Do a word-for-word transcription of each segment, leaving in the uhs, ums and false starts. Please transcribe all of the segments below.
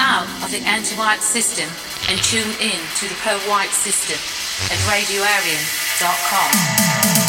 out of the anti-white system and tune in to the pro-white system at radio arian dot com.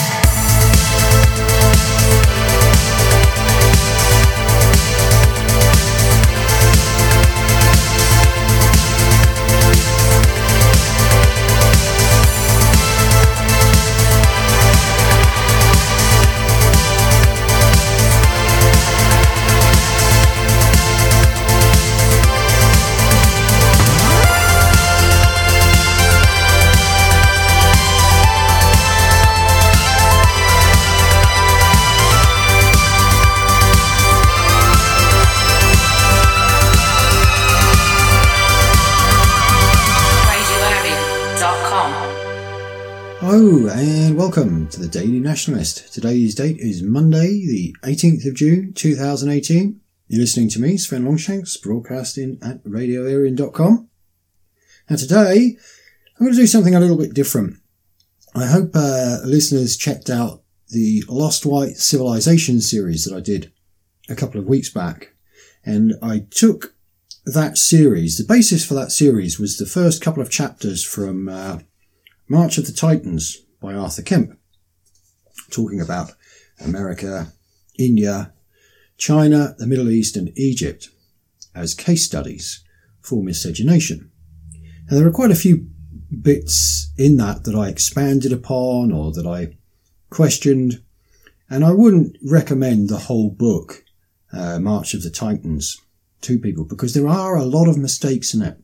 Hello and welcome to the Daily Nationalist. Today's date is Monday, the eighteenth of June, two thousand eighteen. You're listening to me, Sven Longshanks, broadcasting at radio arian dot com. And today, I'm going to do something a little bit different. I hope uh, listeners checked out the Lost White Civilization series that I did a couple of weeks back. And I took that series, the basis for that series was the first couple of chapters from uh, March of the Titans by Arthur Kemp, talking about America, India, China, the Middle East and Egypt as case studies for miscegenation. And there are quite a few bits in that that I expanded upon or that I questioned, and I wouldn't recommend the whole book, uh, March of the Titans, to people because there are a lot of mistakes in it.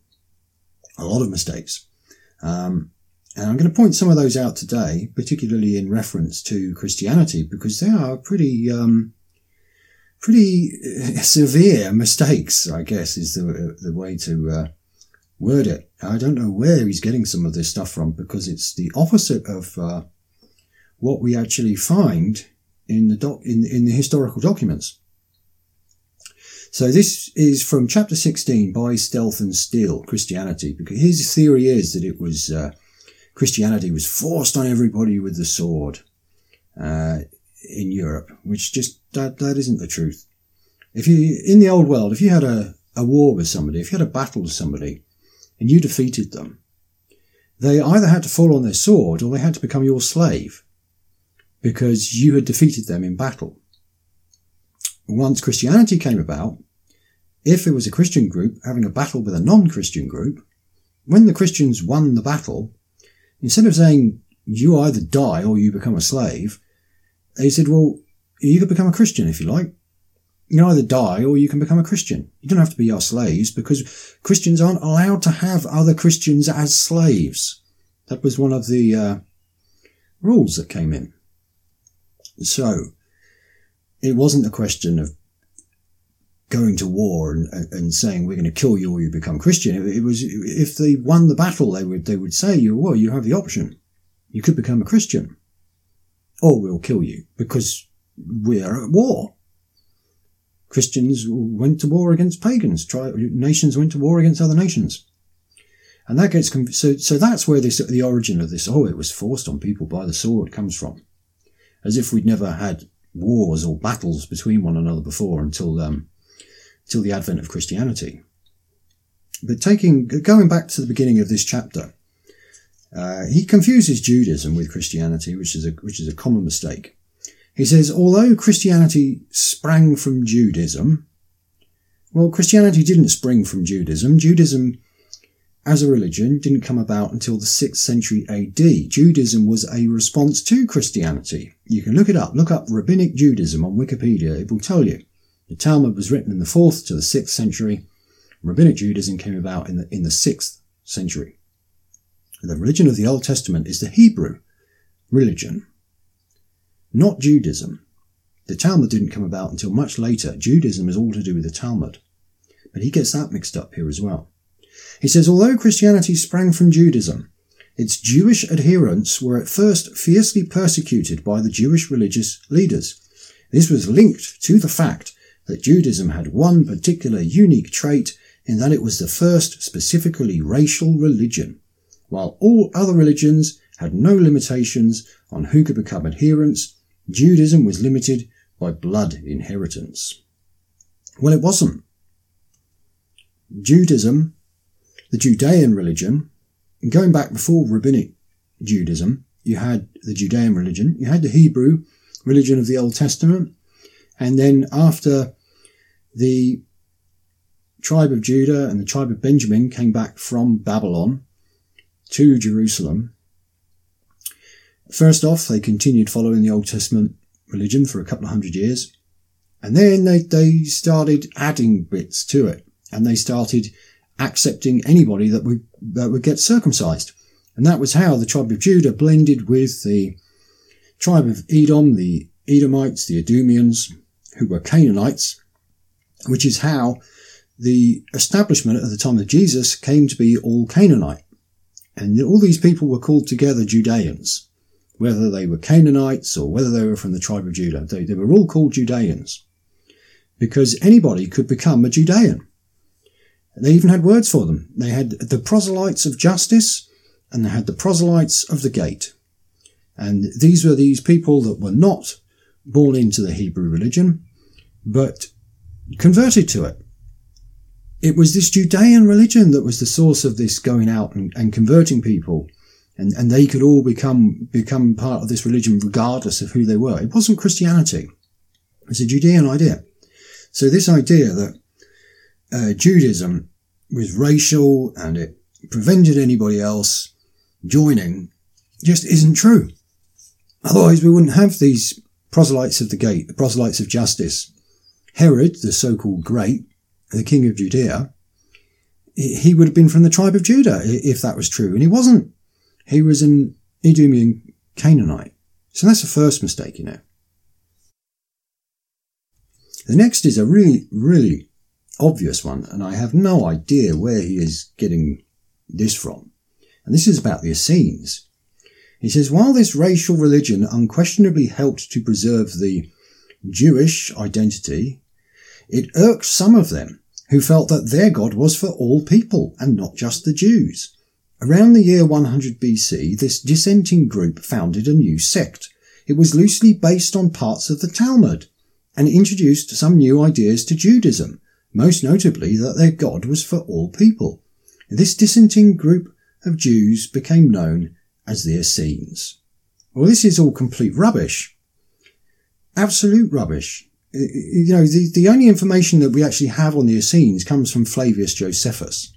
A lot of mistakes. Um, And I'm going to point some of those out today, particularly in reference to Christianity, because they are pretty, um, pretty severe mistakes, I guess, is the the way to uh, word it. I don't know where he's getting some of this stuff from, because it's the opposite of uh, what we actually find in the doc in in the historical documents. So this is from chapter sixteen, By Stealth and Steel, Christianity, because his theory is that it was Uh, Christianity was forced on everybody with the sword uh, in Europe, which just, that, that isn't the truth. If you, in the old world, if you had a, a war with somebody, if you had a battle with somebody and you defeated them, they either had to fall on their sword or they had to become your slave because you had defeated them in battle. Once Christianity came about, if it was a Christian group having a battle with a non-Christian group, when the Christians won the battle, instead of saying, you either die or you become a slave, they said, well, you could become a Christian if you like. You can either die or you can become a Christian. You don't have to be our slaves because Christians aren't allowed to have other Christians as slaves. That was one of the uh, rules that came in. So, it wasn't a question of going to war and, and saying we're going to kill you or you become Christian. It, it was, if they won the battle, they would they would say, you well, you have the option. You could become a Christian, or we'll kill you because we're at war. Christians went to war against pagans. Tri- nations went to war against other nations, and that gets so. So that's where this the origin of this. Oh, it was forced on people by the sword comes from, as if we'd never had wars or battles between one another before until um. till the advent of Christianity. But taking, going back to the beginning of this chapter, uh, he confuses Judaism with Christianity, which is a, which is a common mistake. He says, although Christianity sprang from Judaism, well, Christianity didn't spring from Judaism. Judaism as a religion didn't come about until the sixth century A D. Judaism was a response to Christianity. You can look it up. Look up Rabbinic Judaism on Wikipedia. It will tell you. The Talmud was written in the fourth to the sixth century. Rabbinic Judaism came about in the, in the sixth century. The religion of the Old Testament is the Hebrew religion, not Judaism. The Talmud didn't come about until much later. Judaism is all to do with the Talmud. But he gets that mixed up here as well. He says, although Christianity sprang from Judaism, its Jewish adherents were at first fiercely persecuted by the Jewish religious leaders. This was linked to the fact that Judaism had one particular unique trait in that it was the first specifically racial religion, while all other religions had no limitations on who could become adherents. Judaism was limited by blood inheritance. Well, it wasn't. Judaism, the Judean religion, going back before Rabbinic Judaism, you had the Judean religion, you had the Hebrew religion of the Old Testament, and then after the tribe of Judah and the tribe of Benjamin came back from Babylon to Jerusalem, first off, they continued following the Old Testament religion for a couple of hundred years, and then they, they started adding bits to it, and they started accepting anybody that would, that would get circumcised. And that was how the tribe of Judah blended with the tribe of Edom, the Edomites, the Edomians, who were Canaanites, which is how the establishment at the time of Jesus came to be all Canaanite. And all these people were called together Judeans, whether they were Canaanites or whether they were from the tribe of Judah. They, they were all called Judeans because anybody could become a Judean. They even had words for them. They had the proselytes of justice and they had the proselytes of the gate. And these were these people that were not born into the Hebrew religion, but converted to it. It was this Judean religion that was the source of this going out and, and converting people. And, and they could all become, become part of this religion regardless of who they were. It wasn't Christianity. It was a Judean idea. So this idea that uh, Judaism was racial and it prevented anybody else joining just isn't true. Otherwise we wouldn't have these proselytes of the gate, the proselytes of justice. Herod, the so-called great, the king of Judea, he would have been from the tribe of Judah if that was true. And he wasn't. He was an Edomian Canaanite. So that's the first mistake, you know. The next is a really, really obvious one, and I have no idea where he is getting this from. And this is about the Essenes. He says, while this racial religion unquestionably helped to preserve the Jewish identity, it irked some of them who felt that their God was for all people and not just the Jews. Around the year one hundred B C, this dissenting group founded a new sect. It was loosely based on parts of the Talmud and introduced some new ideas to Judaism, most notably that their God was for all people. This dissenting group of Jews became known as the Essenes. Well, this is all complete rubbish. Absolute rubbish. You know, the, the only information that we actually have on the Essenes comes from Flavius Josephus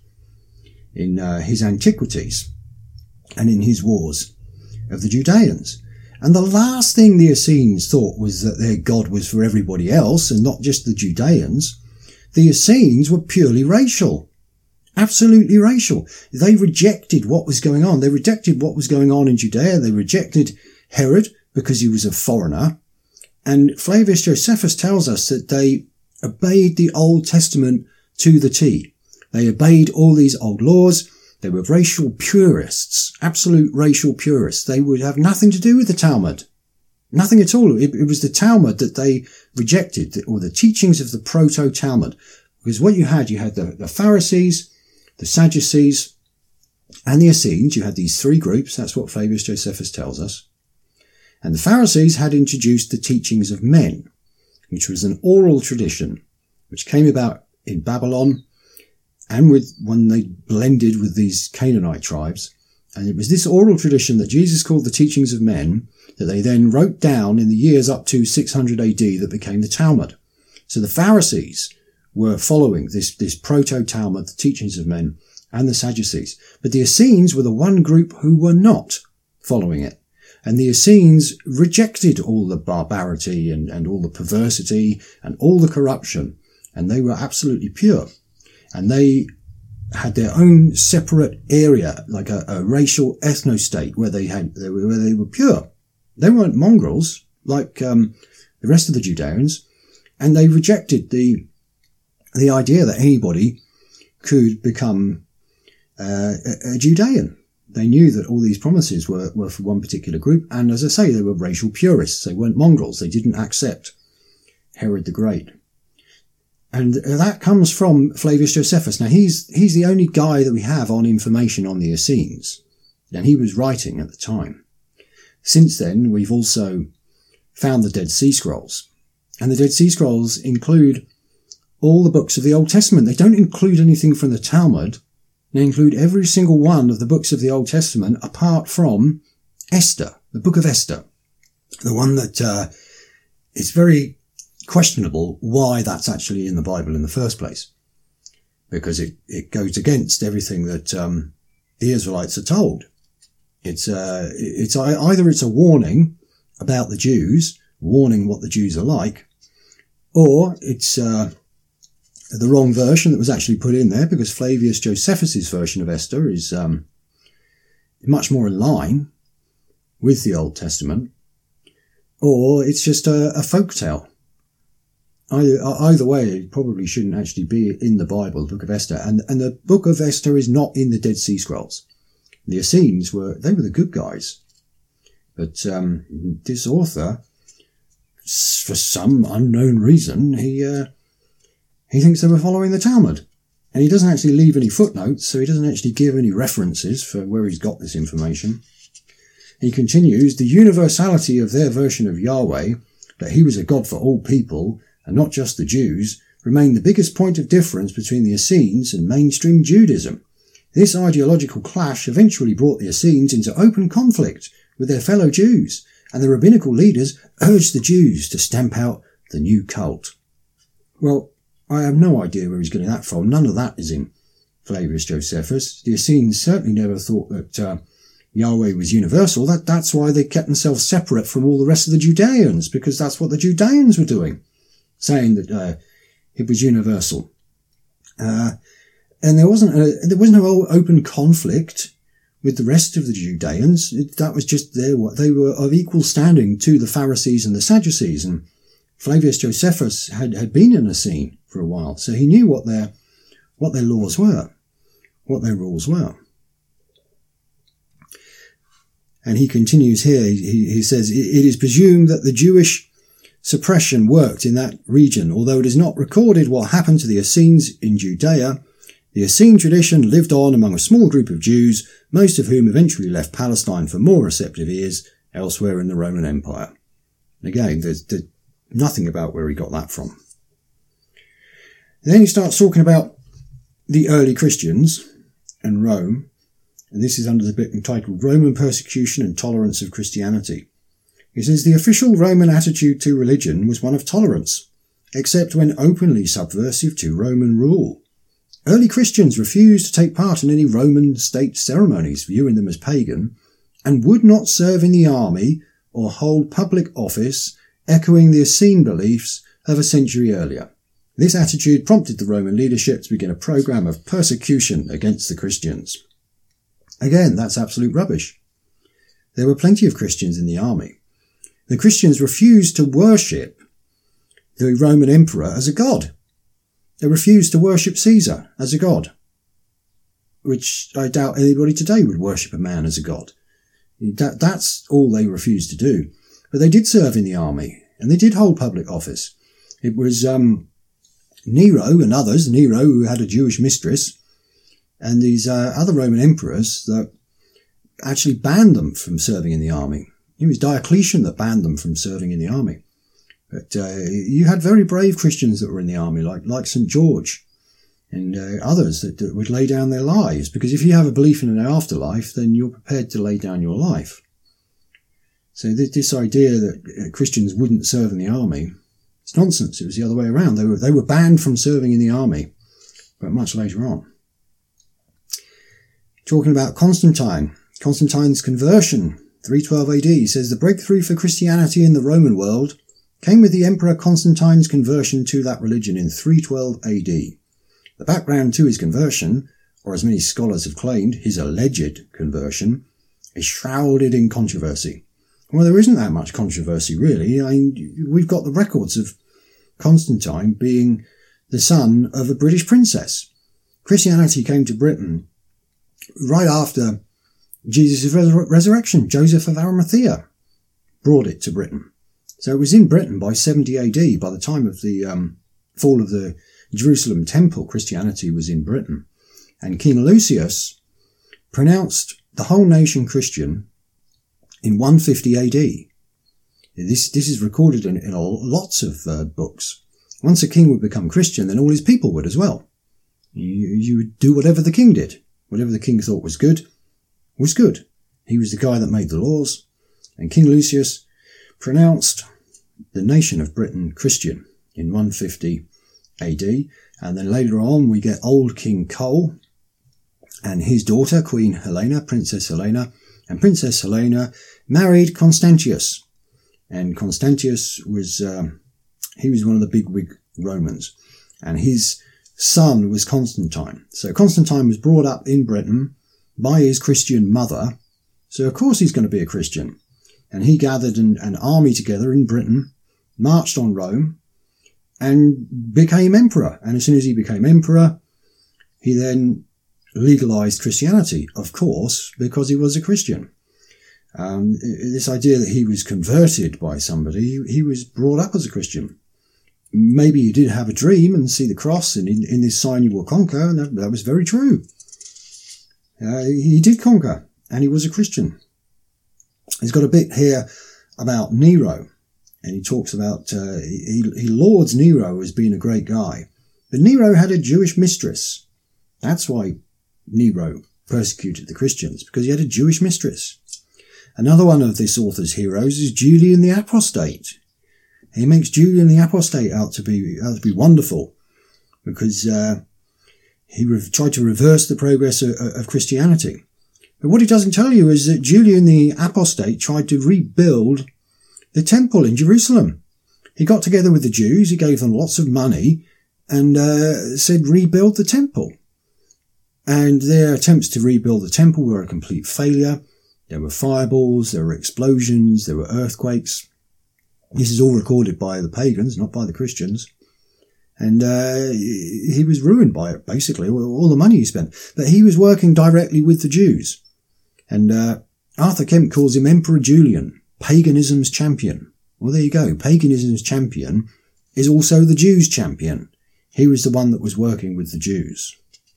in uh, his Antiquities and in his Wars of the Judeans. And the last thing the Essenes thought was that their God was for everybody else and not just the Judeans. The Essenes were purely racial. Absolutely racial. They rejected what was going on. They rejected what was going on in Judea. They rejected Herod because he was a foreigner. And Flavius Josephus tells us that they obeyed the Old Testament to the T. They obeyed all these old laws. They were racial purists, absolute racial purists. They would have nothing to do with the Talmud. Nothing at all. It, it was the Talmud that they rejected, or the teachings of the Proto-Talmud. Because what you had, you had the, the Pharisees, the Sadducees, and the Essenes. You had these three groups. That's what Flavius Josephus tells us. And the Pharisees had introduced the teachings of men, which was an oral tradition, which came about in Babylon, and with when they blended with these Canaanite tribes. And it was this oral tradition that Jesus called the teachings of men that they then wrote down in the years up to six hundred A D that became the Talmud. So the Pharisees were following this, this proto-Talmud, the teachings of men, and the Sadducees. But the Essenes were the one group who were not following it. And the Essenes rejected all the barbarity and, and all the perversity and all the corruption. And they were absolutely pure. And they had their own separate area, like a, a racial ethno-state where they had, they were, where they were pure. They weren't mongrels like, um, the rest of the Judeans. And they rejected the, the idea that anybody could become, uh, a, a Judean. They knew that all these promises were, were for one particular group. And as I say, they were racial purists. They weren't mongrels. They didn't accept Herod the Great. And that comes from Flavius Josephus. Now, he's, he's the only guy that we have on information on the Essenes. And he was writing at the time. Since then, we've also found the Dead Sea Scrolls. And the Dead Sea Scrolls include all the books of the Old Testament. They don't include anything from the Talmud. They include every single one of the books of the Old Testament apart from Esther, the book of Esther. The one that uh, is very questionable why that's actually in the Bible in the first place. Because it, it goes against everything that um, the Israelites are told. It's, uh, it's either it's a warning about the Jews, warning what the Jews are like, or it's uh, the wrong version that was actually put in there, because Flavius Josephus's version of Esther is um, much more in line with the Old Testament, or it's just a, a folk tale. Either, either way, it probably shouldn't actually be in the Bible, the Book of Esther. And, and the Book of Esther is not in the Dead Sea Scrolls. The Essenes were, they were the good guys. But um, this author, for some unknown reason, he uh, he thinks they were following the Talmud. And he doesn't actually leave any footnotes, so he doesn't actually give any references for where he's got this information. He continues, the universality of their version of Yahweh, that he was a God for all people, and not just the Jews, remained the biggest point of difference between the Essenes and mainstream Judaism. This ideological clash eventually brought the Essenes into open conflict with their fellow Jews, and the rabbinical leaders urged the Jews to stamp out the new cult. Well, I have no idea where he's getting that from. None of that is in Flavius Josephus. The Essenes certainly never thought that uh, Yahweh was universal. That, that's why they kept themselves separate from all the rest of the Judeans, because that's what the Judeans were doing, saying that uh, it was universal. Uh, and there wasn't a, there was no open conflict with the rest of the Judeans. It, that was just their, they were of equal standing to the Pharisees and the Sadducees. And Flavius Josephus had, had been in a scene for a while, so he knew what their, what their laws were, what their rules were. And he continues here, he, he says, it is presumed that the Jewish suppression worked in that region, although it is not recorded what happened to the Essenes in Judea. The Essene tradition lived on among a small group of Jews, most of whom eventually left Palestine for more receptive ears elsewhere in the Roman Empire. And again, there's, there's nothing about where he got that from. And then he starts talking about the early Christians and Rome, and this is under the bit entitled Roman Persecution and Tolerance of Christianity. He says, the official Roman attitude to religion was one of tolerance, except when openly subversive to Roman rule. Early Christians refused to take part in any Roman state ceremonies, viewing them as pagan, and would not serve in the army or hold public office, echoing the Essene beliefs of a century earlier. This attitude prompted the Roman leadership to begin a program of persecution against the Christians. Again, that's absolute rubbish. There were plenty of Christians in the army. The Christians refused to worship the Roman emperor as a god. They refused to worship Caesar as a god, which I doubt anybody today would worship a man as a god. That, that's all they refused to do. But they did serve in the army, and they did hold public office. It was um, Nero and others, Nero who had a Jewish mistress, and these uh, other Roman emperors that actually banned them from serving in the army. It was Diocletian that banned them from serving in the army. But uh, you had very brave Christians that were in the army, like like Saint George and uh, others that, that would lay down their lives. Because if you have a belief in an afterlife, then you're prepared to lay down your life. So th- this idea that Christians wouldn't serve in the army, it's nonsense. It was the other way around. They were they were banned from serving in the army, but much later on. Talking about Constantine, Constantine's conversion, three twelve A D, says the breakthrough for Christianity in the Roman world came with the Emperor Constantine's conversion to that religion in three twelve A D. The background to his conversion, or as many scholars have claimed, his alleged conversion, is shrouded in controversy. Well, there isn't that much controversy, really. I mean, we've got the records of Constantine being the son of a British princess. Christianity came to Britain right after Jesus' resur- resurrection. Joseph of Arimathea brought it to Britain. So it was in Britain by seventy A D. By the time of the um, fall of the Jerusalem temple, Christianity was in Britain. And King Lucius pronounced the whole nation Christian in one fifty A D. This, this is recorded in, in lots of uh, books. once a king would become Christian, then all his people would as well. You, you would do whatever the king did. Whatever the king thought was good, was good. He was the guy that made the laws. And King Lucius pronounced the nation of Britain Christian in one fifty A D. And then later on we get old King Cole and his daughter, Queen Helena, Princess Helena. And Princess Helena married Constantius. And Constantius was, um, he was one of the bigwig Romans. And his son was Constantine. So Constantine was brought up in Britain by his Christian mother. So of course he's going to be a Christian. And he gathered an, an army together in Britain, marched on Rome, and became emperor. And as soon as he became emperor, he then legalized Christianity, of course, because he was a Christian. Um, this idea that he was converted by somebody, he was brought up as a Christian. Maybe he did have a dream and see the cross, and in, in this sign you will conquer, and that, that was very true. Uh, he did conquer, and he was a Christian. He's got a bit here about Nero, and he talks about, uh, he, he lauds Nero as being a great guy. But Nero had a Jewish mistress. That's why Nero persecuted the Christians, because he had a Jewish mistress. Another one of this author's heroes is Julian the Apostate. He makes Julian the Apostate out to be out to be wonderful, because uh, he re- tried to reverse the progress of, of Christianity. But what he doesn't tell you is that Julian the Apostate tried to rebuild the temple in Jerusalem. He got together with the Jews, he gave them lots of money, and uh, said rebuild the temple. And their attempts to rebuild the temple were a complete failure. There were fireballs, there were explosions, there were earthquakes. This is all recorded by the pagans, not by the Christians. And uh, he was ruined by it, basically, all the money he spent. But he was working directly with the Jews. And uh, Arthur Kemp calls him Emperor Julian, paganism's champion. Well, there you go. Paganism's champion is also the Jews' champion. He was the one that was working with the Jews.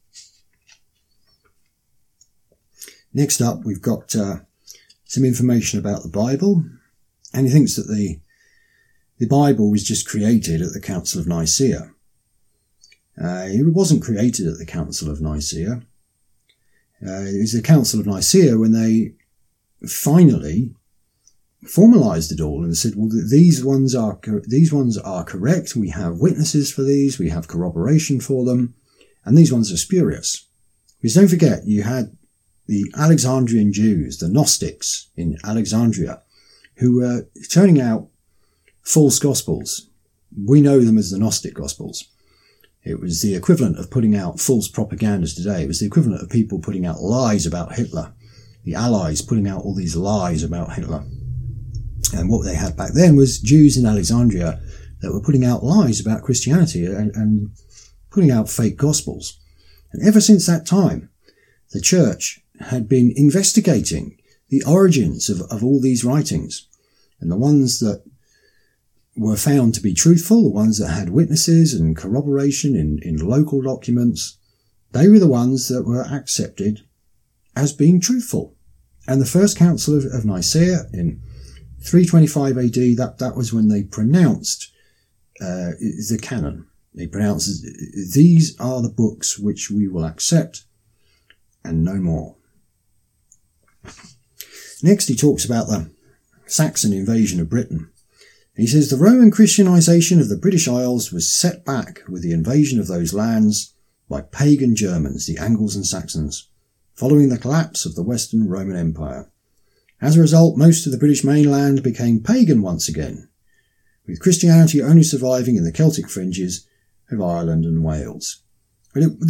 Next up, we've got uh, some information about the Bible. And he thinks that the the Bible was just created at the Council of Nicaea. Uh, it wasn't created at the Council of Nicaea. Uh, it was the Council of Nicaea when they finally formalized it all and said, well, these ones are these ones are correct. We have witnesses for these. We have corroboration for them. And these ones are spurious. Because don't forget, you had the Alexandrian Jews, the Gnostics in Alexandria, who were turning out false gospels. We know them as the Gnostic Gospels. It was the equivalent of putting out false propagandas today. It was the equivalent of people putting out lies about Hitler. The Allies putting out all these lies about Hitler. And what they had back then was Jews in Alexandria that were putting out lies about Christianity and, and putting out fake gospels. And ever since that time, the church had been investigating the origins of, of all these writings. And the ones that were found to be truthful, the ones that had witnesses and corroboration in, in local documents, they were the ones that were accepted as being truthful. And the first council of, of Nicaea in three twenty-five A D, that, that was when they pronounced uh, the canon. They pronounced, these are the books which we will accept and no more. Next he talks about the Saxon invasion of Britain. He says the Roman Christianization of the British Isles was set back with the invasion of those lands by pagan Germans, the Angles and Saxons, following the collapse of the Western Roman Empire. As a result, most of the British mainland became pagan once again, with Christianity only surviving in the Celtic fringes of Ireland and Wales. But it,